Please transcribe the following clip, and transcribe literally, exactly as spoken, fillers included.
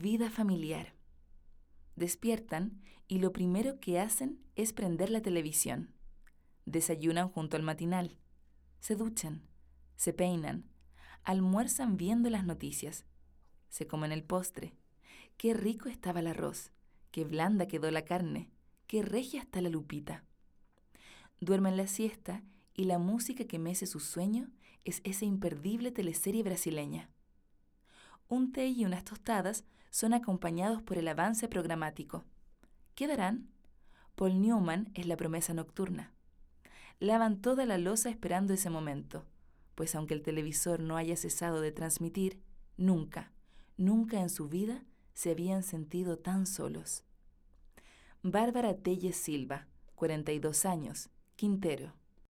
vida familiar. Despiertan y lo primero que hacen es prender la televisión. Desayunan junto al matinal. Se duchan, se peinan, almuerzan viendo las noticias. Se comen el postre. Qué rico estaba el arroz, qué blanda quedó la carne, qué regia está la lupita. Duermen la siesta y la música que mece su sueño es esa imperdible teleserie brasileña. Un té y unas tostadas son acompañados por el avance programático. ¿Qué darán? Paul Newman es la promesa nocturna. Lavan toda la loza esperando ese momento, pues aunque el televisor no haya cesado de transmitir, nunca, nunca en su vida se habían sentido tan solos. Bárbara Telles Silva, cuarenta y dos años, Quintero.